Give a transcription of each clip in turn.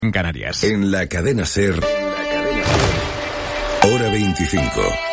En Canarias. En la cadena SER, hora 25.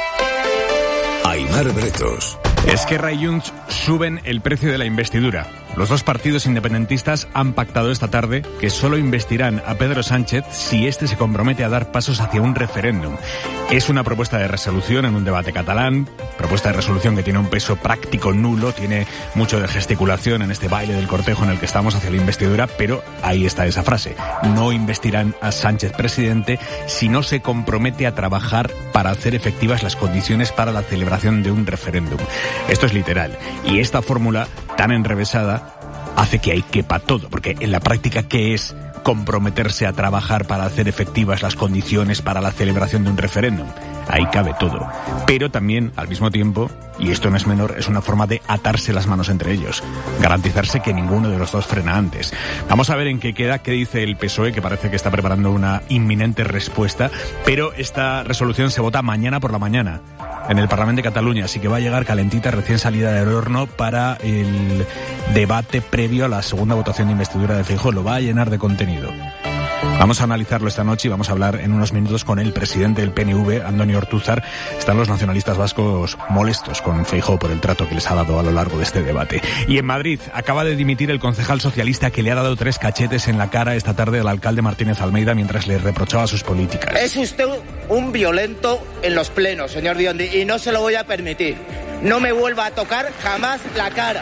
Aimar Bretos. Esquerra y Junts suben el precio de la investidura. Los dos partidos independentistas han pactado esta tarde que solo investirán a Pedro Sánchez si éste se compromete a dar pasos hacia un referéndum. Es una propuesta de resolución en un debate catalán, propuesta de resolución que tiene un peso práctico nulo, tiene mucho de gesticulación en este baile del cortejo en el que estamos hacia la investidura, pero ahí está esa frase. No investirán a Sánchez presidente si no se compromete a trabajar para hacer efectivas las condiciones para la celebración de un referéndum. Esto es literal. Y esta fórmula tan enrevesada hace que ahí quepa todo, porque en la práctica, ¿qué es comprometerse a trabajar para hacer efectivas las condiciones para la celebración de un referéndum? Ahí cabe todo. Pero también, al mismo tiempo, y esto no es menor, es una forma de atarse las manos entre ellos, garantizarse que ninguno de los dos frena antes. Vamos a ver en qué queda, qué dice el PSOE, que parece que está preparando una inminente respuesta, pero esta resolución se vota mañana por la mañana en el Parlamento de Cataluña, así que va a llegar calentita, recién salida del horno, para el debate previo a la segunda votación de investidura de Feijóo. Lo va a llenar de contenido. Vamos a analizarlo esta noche y vamos a hablar en unos minutos con el presidente del PNV, Andoni Ortúzar. Están los nacionalistas vascos molestos con Feijóo por el trato que les ha dado a lo largo de este debate. Y en Madrid acaba de dimitir el concejal socialista que le ha dado 3 cachetes en la cara esta tarde al alcalde Martínez Almeida mientras le reprochaba sus políticas. Es usted un violento en los plenos, señor Biondi, y no se lo voy a permitir. No me vuelva a tocar jamás la cara.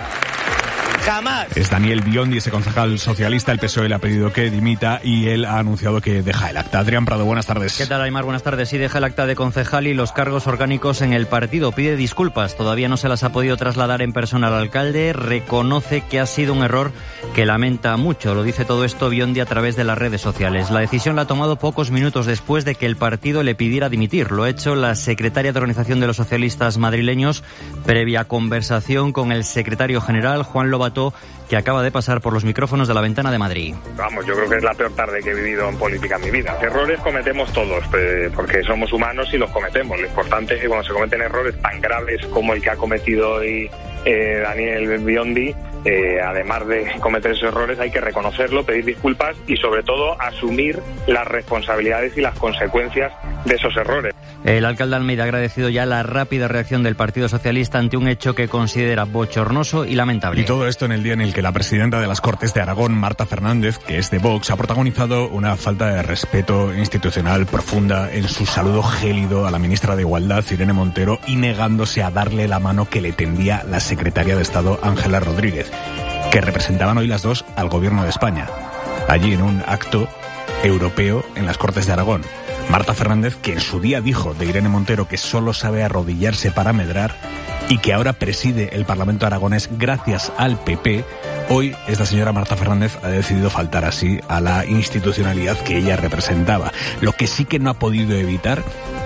Jamás. Es Daniel Biondi, ese concejal socialista. El PSOE le ha pedido que dimita y él ha anunciado que deja el acta. Adrián Prado, buenas tardes. ¿Qué tal, Aimar? Buenas tardes. Sí, deja el acta de concejal y los cargos orgánicos en el partido. Pide disculpas. Todavía no se las ha podido trasladar en persona al alcalde. Reconoce que ha sido un error que lamenta mucho. Lo dice todo esto Biondi a través de las redes sociales. La decisión la ha tomado pocos minutos después de que el partido le pidiera dimitir. Lo ha hecho la secretaria de Organización de los Socialistas Madrileños, previa conversación con el secretario general, Juan Lobato, que acaba de pasar por los micrófonos de La Ventana de Madrid. Vamos, yo creo que es la peor tarde que he vivido en política en mi vida. Errores cometemos todos, porque somos humanos y los cometemos. Lo importante es que cuando se cometen errores tan graves como el que ha cometido hoy Daniel Biondi, además de cometer esos errores, hay que reconocerlo, pedir disculpas y sobre todo asumir las responsabilidades y las consecuencias de esos errores. El alcalde Almeida ha agradecido ya la rápida reacción del Partido Socialista ante un hecho que considera bochornoso y lamentable. Y todo esto en el día en el que la presidenta de las Cortes de Aragón, Marta Fernández, que es de Vox, ha protagonizado una falta de respeto institucional profunda en su saludo gélido a la ministra de Igualdad, Irene Montero, y negándose a darle la mano que le tendía la secretaria de Estado, Ángela Rodríguez, que representaban hoy las dos al gobierno de España, allí en un acto europeo en las Cortes de Aragón. Marta Fernández, que en su día dijo de Irene Montero que solo sabe arrodillarse para medrar y que ahora preside el Parlamento aragonés gracias al PP, hoy esta señora Marta Fernández ha decidido faltar así a la institucionalidad que ella representaba. Lo que sí que no ha podido evitar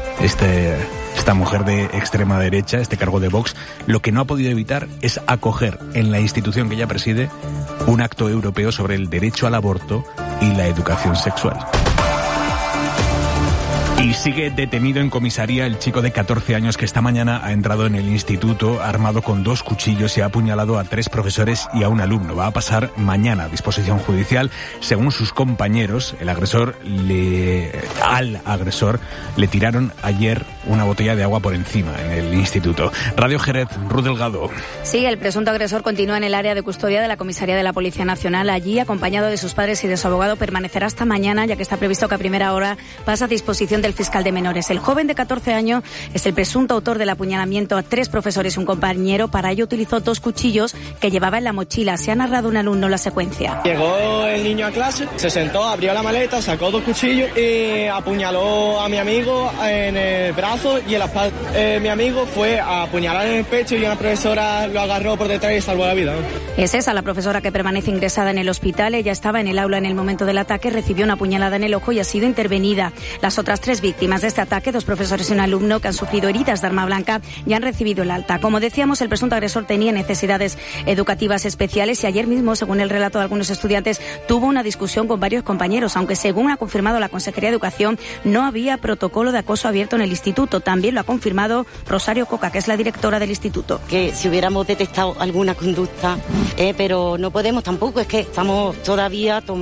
esta mujer de extrema derecha, este cargo de Vox, lo que no ha podido evitar es acoger en la institución que ella preside un acto europeo sobre el derecho al aborto y la educación sexual. Y sigue detenido en comisaría el chico de 14 años que esta mañana ha entrado en el instituto armado con 2 cuchillos y ha apuñalado a 3 profesores y a un alumno. Va a pasar mañana a disposición judicial. Según sus compañeros, al agresor le tiraron ayer una botella de agua por encima en el instituto. Radio Jerez, Ruth Delgado. Sí, el presunto agresor continúa en el área de custodia de la comisaría de la Policía Nacional. Allí, acompañado de sus padres y de su abogado, permanecerá hasta mañana, ya que está previsto que a primera hora pasa a disposición del fiscal de menores. El joven de 14 años es el presunto autor del apuñalamiento a 3 profesores y un compañero. Para ello utilizó 2 cuchillos que llevaba en la mochila. Se ha narrado un alumno la secuencia. Llegó el niño a clase, se sentó, abrió la maleta, sacó 2 cuchillos y apuñaló a mi amigo en el brazo y en la espalda. Mi amigo fue a apuñalar en el pecho y una profesora lo agarró por detrás y salvó la vida. Es esa la profesora que permanece ingresada en el hospital. Ella estaba en el aula en el momento del ataque, recibió una puñalada en el ojo y ha sido intervenida. Las otras 3 víctimas de este ataque, 2 profesores y un alumno que han sufrido heridas de arma blanca, ya han recibido el alta. Como decíamos, el presunto agresor tenía necesidades educativas especiales y ayer mismo, según el relato de algunos estudiantes, tuvo una discusión con varios compañeros, aunque según ha confirmado la Consejería de Educación, no había protocolo de acoso abierto en el instituto. También lo ha confirmado Rosario Coca, que es la directora del instituto. Que si hubiéramos detectado alguna conducta, pero no podemos tampoco, es que estamos todavía tomando